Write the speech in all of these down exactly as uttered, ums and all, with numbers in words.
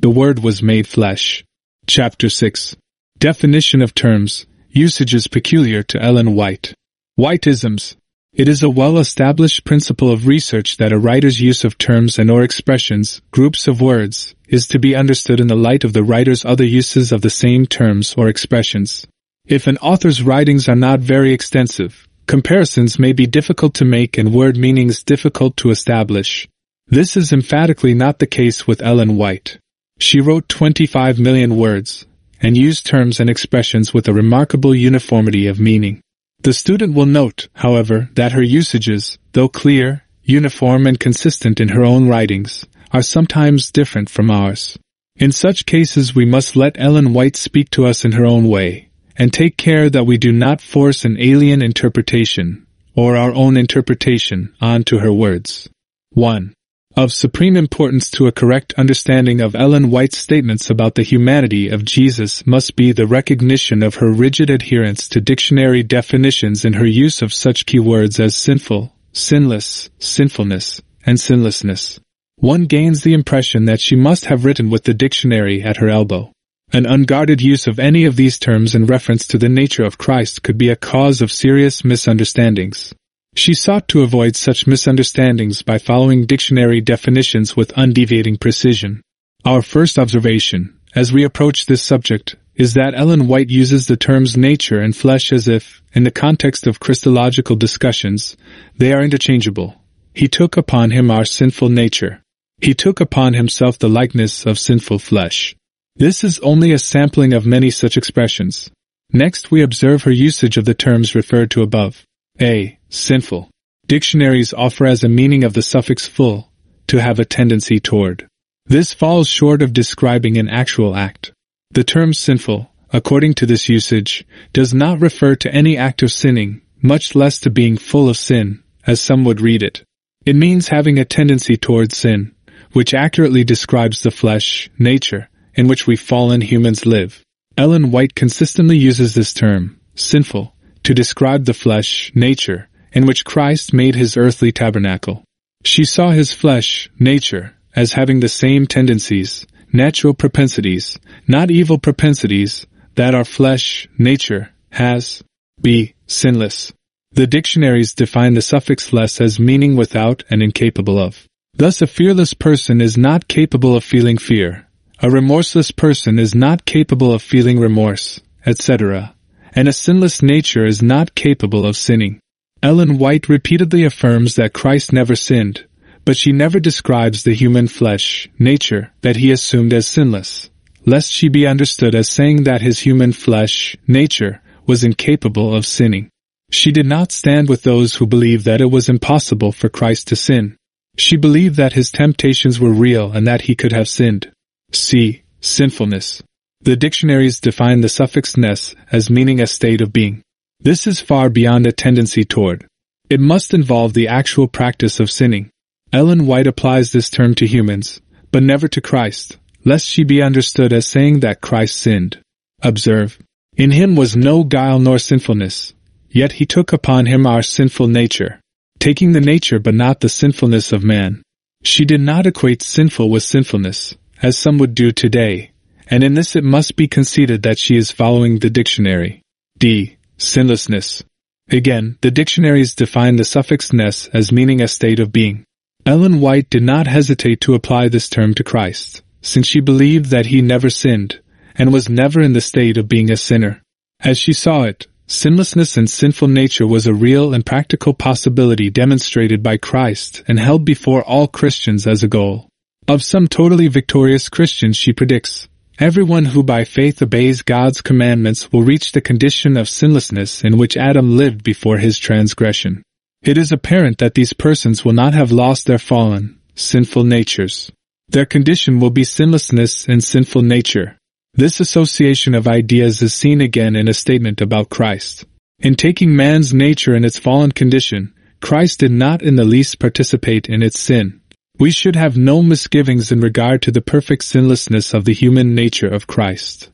The Word was made flesh. Chapter six. Definition of terms, usages peculiar to Ellen White. Whiteisms. It is a well-established principle of research that a writer's use of terms and or expressions, groups of words, is to be understood in the light of the writer's other uses of the same terms or expressions. If an author's writings are not very extensive, comparisons may be difficult to make and word meanings difficult to establish. This is emphatically not the case with Ellen White. She wrote twenty-five million words, and used terms and expressions with a remarkable uniformity of meaning. The student will note, however, that her usages, though clear, uniform and consistent in her own writings, are sometimes different from ours. In such cases we must let Ellen White speak to us in her own way, and take care that we do not force an alien interpretation, or our own interpretation, onto her words. one. Of supreme importance to a correct understanding of Ellen White's statements about the humanity of Jesus must be the recognition of her rigid adherence to dictionary definitions in her use of such key words as sinful, sinless, sinfulness, and sinlessness. One gains the impression that she must have written with the dictionary at her elbow. An unguarded use of any of these terms in reference to the nature of Christ could be a cause of serious misunderstandings. She sought to avoid such misunderstandings by following dictionary definitions with undeviating precision. Our first observation, as we approach this subject, is that Ellen White uses the terms nature and flesh as if, in the context of Christological discussions, they are interchangeable. He took upon him our sinful nature. He took upon himself the likeness of sinful flesh. This is only a sampling of many such expressions. Next we observe her usage of the terms referred to above. A. Sinful. Dictionaries offer as a meaning of the suffix full, to have a tendency toward. This falls short of describing an actual act. The term sinful, according to this usage, does not refer to any act of sinning, much less to being full of sin, as some would read it. It means having a tendency toward sin, which accurately describes the flesh, nature, in which we fallen humans live. Ellen White consistently uses this term, sinful, to describe the flesh, nature, in which Christ made his earthly tabernacle. She saw his flesh, nature, as having the same tendencies, natural propensities, not evil propensities, that our flesh, nature, has. B. Sinless. The dictionaries define the suffix less as meaning without and incapable of. Thus a fearless person is not capable of feeling fear, a remorseless person is not capable of feeling remorse, et cetera, and a sinless nature is not capable of sinning. Ellen White repeatedly affirms that Christ never sinned, but she never describes the human flesh, nature, that he assumed as sinless, lest she be understood as saying that his human flesh, nature, was incapable of sinning. She did not stand with those who believed that it was impossible for Christ to sin. She believed that his temptations were real and that he could have sinned. C. Sinfulness. The dictionaries define the suffix ness as meaning a state of being. This is far beyond a tendency toward. It must involve the actual practice of sinning. Ellen White applies this term to humans, but never to Christ, lest she be understood as saying that Christ sinned. Observe, in him was no guile nor sinfulness, yet he took upon him our sinful nature, taking the nature but not the sinfulness of man. She did not equate sinful with sinfulness, as some would do today, and in this it must be conceded that she is following the dictionary. D. Sinlessness. Again, the dictionaries define the suffix ness as meaning a state of being. Ellen White did not hesitate to apply this term to Christ, since she believed that he never sinned, and was never in the state of being a sinner. As she saw it, sinlessness and sinful nature was a real and practical possibility demonstrated by Christ and held before all Christians as a goal. Of some totally victorious Christians she predicts, everyone who by faith obeys God's commandments will reach the condition of sinlessness in which Adam lived before his transgression. It is apparent that these persons will not have lost their fallen, sinful natures. Their condition will be sinlessness and sinful nature. This association of ideas is seen again in a statement about Christ. In taking man's nature in its fallen condition, Christ did not in the least participate in its sin. We should have no misgivings in regard to the perfect sinlessness of the human nature of Christ.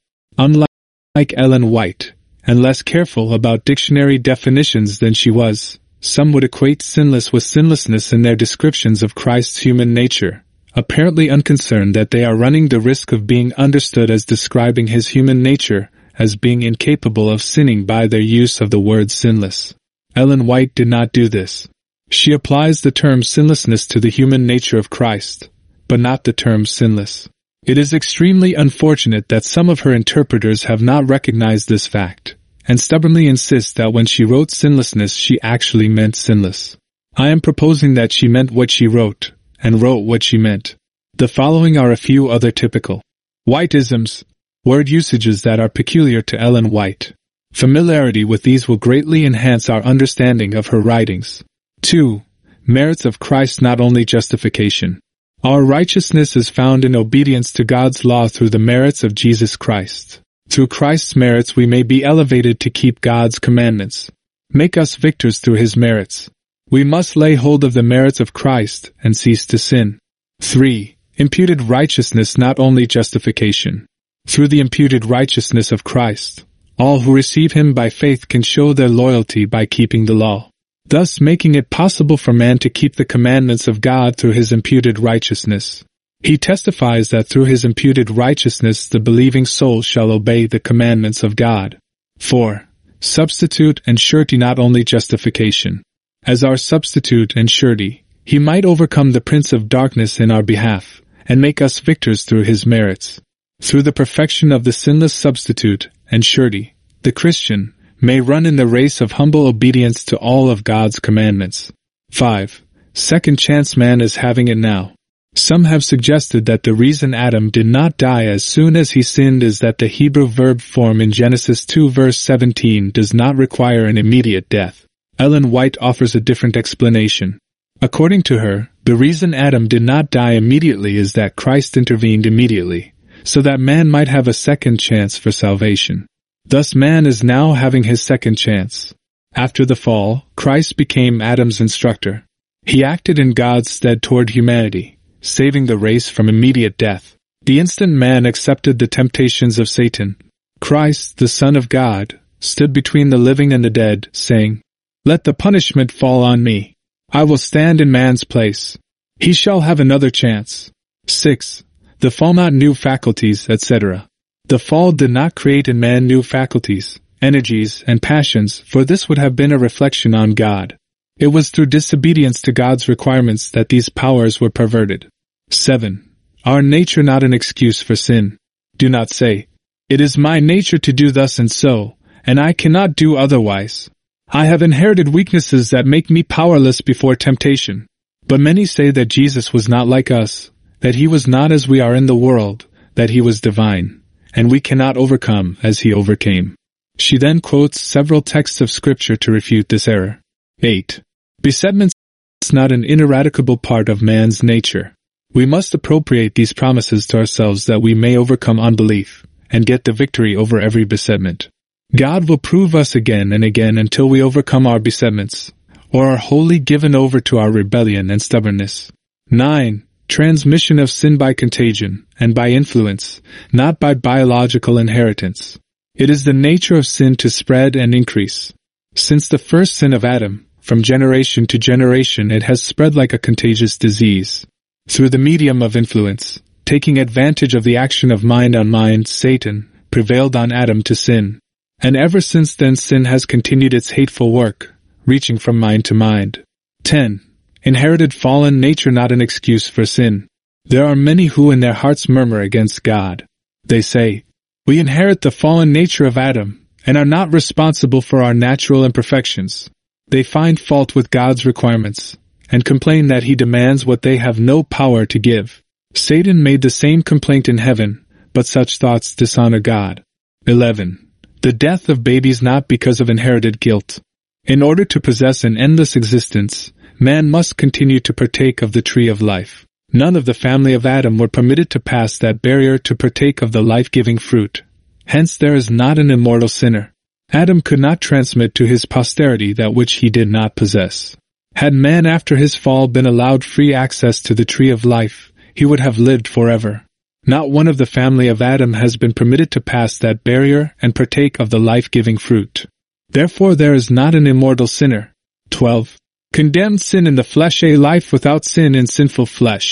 Unlike Ellen White, and less careful about dictionary definitions than she was, some would equate sinless with sinlessness in their descriptions of Christ's human nature, apparently unconcerned that they are running the risk of being understood as describing his human nature as being incapable of sinning by their use of the word sinless. Ellen White did not do this. She applies the term sinlessness to the human nature of Christ, but not the term sinless. It is extremely unfortunate that some of her interpreters have not recognized this fact, and stubbornly insist that when she wrote sinlessness she actually meant sinless. I am proposing that she meant what she wrote, and wrote what she meant. The following are a few other typical Whiteisms, word usages that are peculiar to Ellen White. Familiarity with these will greatly enhance our understanding of her writings. two. Merits of Christ, not only justification. Our righteousness is found in obedience to God's law through the merits of Jesus Christ. Through Christ's merits we may be elevated to keep God's commandments. Make us victors through his merits. We must lay hold of the merits of Christ and cease to sin. three. Imputed righteousness, not only justification. Through the imputed righteousness of Christ, all who receive him by faith can show their loyalty by keeping the law, thus making it possible for man to keep the commandments of God through his imputed righteousness. He testifies that through his imputed righteousness the believing soul shall obey the commandments of God. four. Substitute and surety, not only justification. As our substitute and surety, he might overcome the prince of darkness in our behalf, and make us victors through his merits. Through the perfection of the sinless substitute and surety, the Christian may run in the race of humble obedience to all of God's commandments. five. Second chance, man is having it now. Some have suggested that the reason Adam did not die as soon as he sinned is that the Hebrew verb form in Genesis two verse seventeen does not require an immediate death. Ellen White offers a different explanation. According to her, the reason Adam did not die immediately is that Christ intervened immediately, so that man might have a second chance for salvation. Thus man is now having his second chance. After the fall, Christ became Adam's instructor. He acted in God's stead toward humanity, saving the race from immediate death. The instant man accepted the temptations of Satan, Christ, the Son of God, stood between the living and the dead, saying, "Let the punishment fall on me. I will stand in man's place. He shall have another chance." six. The fall, not new faculties, et cetera. The fall did not create in man new faculties, energies, and passions, for this would have been a reflection on God. It was through disobedience to God's requirements that these powers were perverted. seven. Our nature, not an excuse for sin. Do not say, "It is my nature to do thus and so, and I cannot do otherwise. I have inherited weaknesses that make me powerless before temptation." But many say that Jesus was not like us, that he was not as we are in the world, that he was divine, and we cannot overcome as he overcame. She then quotes several texts of Scripture to refute this error. eight. Besetments, not an ineradicable part of man's nature. We must appropriate these promises to ourselves that we may overcome unbelief, and get the victory over every besetment. God will prove us again and again until we overcome our besetments, or are wholly given over to our rebellion and stubbornness. nine. Transmission of sin by contagion, and by influence, not by biological inheritance. It is the nature of sin to spread and increase. Since the first sin of Adam, from generation to generation it has spread like a contagious disease. Through the medium of influence, taking advantage of the action of mind on mind, Satan prevailed on Adam to sin. And ever since then sin has continued its hateful work, reaching from mind to mind. ten. Inherited fallen nature, not an excuse for sin. There are many who in their hearts murmur against God. They say, "We inherit the fallen nature of Adam, and are not responsible for our natural imperfections." They find fault with God's requirements, and complain that he demands what they have no power to give. Satan made the same complaint in heaven, but such thoughts dishonor God. eleven. The death of babies, not because of inherited guilt. In order to possess an endless existence, man must continue to partake of the tree of life. None of the family of Adam were permitted to pass that barrier to partake of the life-giving fruit. Hence there is not an immortal sinner. Adam could not transmit to his posterity that which he did not possess. Had man after his fall been allowed free access to the tree of life, he would have lived forever. Not one of the family of Adam has been permitted to pass that barrier and partake of the life-giving fruit. Therefore there is not an immortal sinner. twelve. Condemned sin in the flesh, a life without sin in sinful flesh.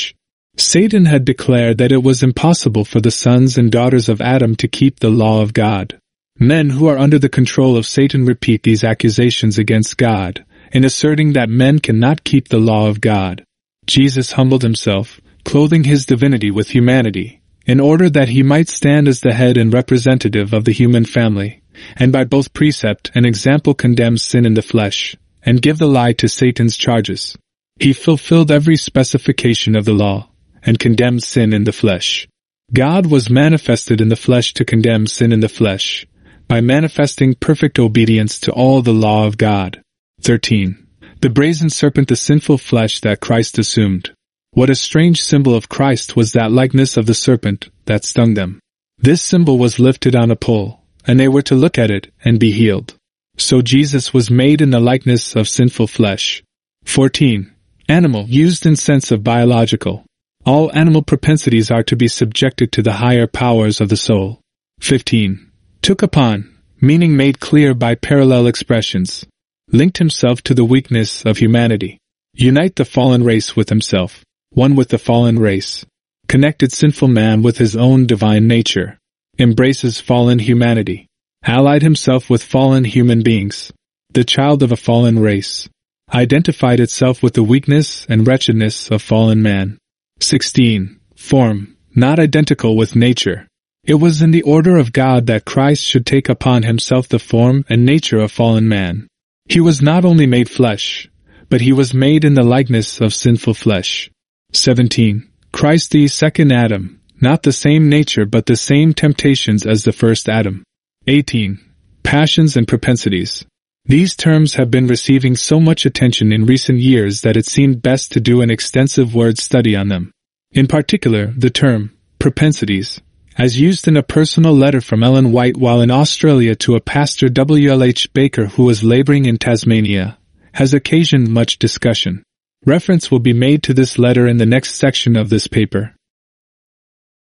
Satan had declared that it was impossible for the sons and daughters of Adam to keep the law of God. Men who are under the control of Satan repeat these accusations against God, in asserting that men cannot keep the law of God. Jesus humbled himself, clothing his divinity with humanity, in order that he might stand as the head and representative of the human family, and by both precept and example condemn sin in the flesh, and give the lie to Satan's charges. He fulfilled every specification of the law, and condemned sin in the flesh. God was manifested in the flesh to condemn sin in the flesh, by manifesting perfect obedience to all the law of God. thirteen. The brazen serpent, the sinful flesh that Christ assumed. What a strange symbol of Christ was that likeness of the serpent that stung them. This symbol was lifted on a pole, and they were to look at it and be healed. So Jesus was made in the likeness of sinful flesh. fourteen. Animal, used in sense of biological. All animal propensities are to be subjected to the higher powers of the soul. fifteen. Took upon, meaning made clear by parallel expressions. Linked himself to the weakness of humanity. Unite the fallen race with himself, one with the fallen race. Connected sinful man with his own divine nature. Embraces fallen humanity. Allied himself with fallen human beings. The child of a fallen race. Identified itself with the weakness and wretchedness of fallen man. sixteen. Form, not identical with nature. It was in the order of God that Christ should take upon himself the form and nature of fallen man. He was not only made flesh, but he was made in the likeness of sinful flesh. seventeen. Christ the second Adam, not the same nature but the same temptations as the first Adam. eighteen. Passions and propensities. These terms have been receiving so much attention in recent years that it seemed best to do an extensive word study on them. In particular, the term, propensities, as used in a personal letter from Ellen White while in Australia to a pastor W L H Baker who was laboring in Tasmania, has occasioned much discussion. Reference will be made to this letter in the next section of this paper.